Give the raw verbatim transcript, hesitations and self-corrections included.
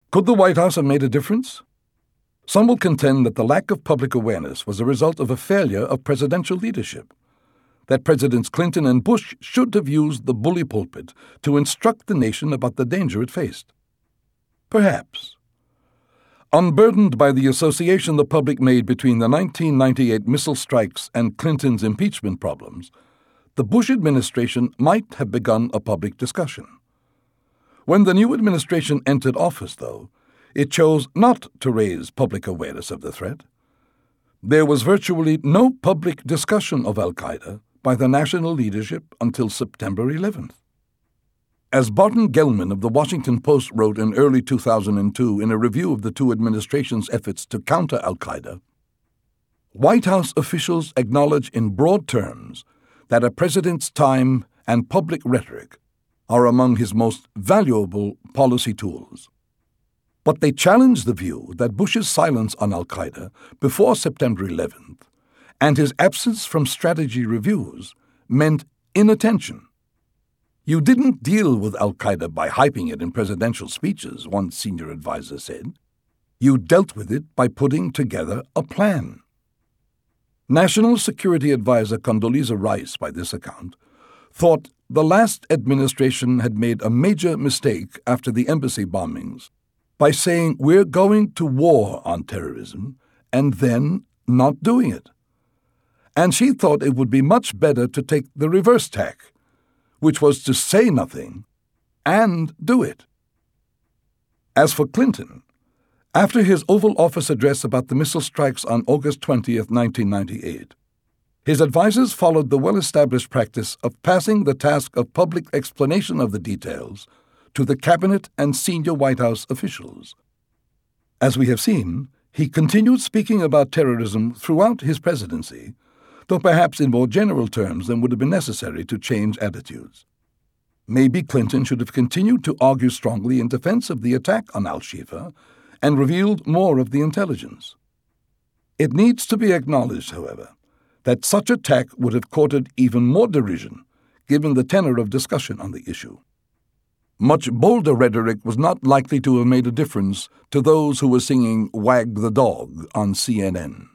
Could the White House have made a difference? Some will contend that the lack of public awareness was a result of a failure of presidential leadership, that Presidents Clinton and Bush should have used the bully pulpit to instruct the nation about the danger it faced. Perhaps. Unburdened by the association the public made between the nineteen ninety-eight missile strikes and Clinton's impeachment problems, the Bush administration might have begun a public discussion. When the new administration entered office, though, it chose not to raise public awareness of the threat. There was virtually no public discussion of al-Qaeda by the national leadership until September eleventh. As Barton Gellman of The Washington Post wrote in early two thousand two in a review of the two administrations' efforts to counter al-Qaeda, White House officials acknowledge in broad terms that a president's time and public rhetoric are among his most valuable policy tools. But they challenge the view that Bush's silence on al-Qaeda before September eleventh and his absence from strategy reviews meant inattention. You didn't deal with al-Qaeda by hyping it in presidential speeches, one senior advisor said. You dealt with it by putting together a plan. National Security Advisor Condoleezza Rice, by this account, thought the last administration had made a major mistake after the embassy bombings by saying we're going to war on terrorism and then not doing it. And she thought it would be much better to take the reverse tack, which was to say nothing and do it. As for Clinton, after his Oval Office address about the missile strikes on August twentieth, nineteen ninety-eight, his advisers followed the well-established practice of passing the task of public explanation of the details to the cabinet and senior White House officials. As we have seen, he continued speaking about terrorism throughout his presidency, though perhaps in more general terms than would have been necessary to change attitudes. Maybe Clinton should have continued to argue strongly in defense of the attack on al-Shifa and revealed more of the intelligence. It needs to be acknowledged, however, that such attack would have courted even more derision given the tenor of discussion on the issue. Much bolder rhetoric was not likely to have made a difference to those who were singing Wag the Dog on C N N.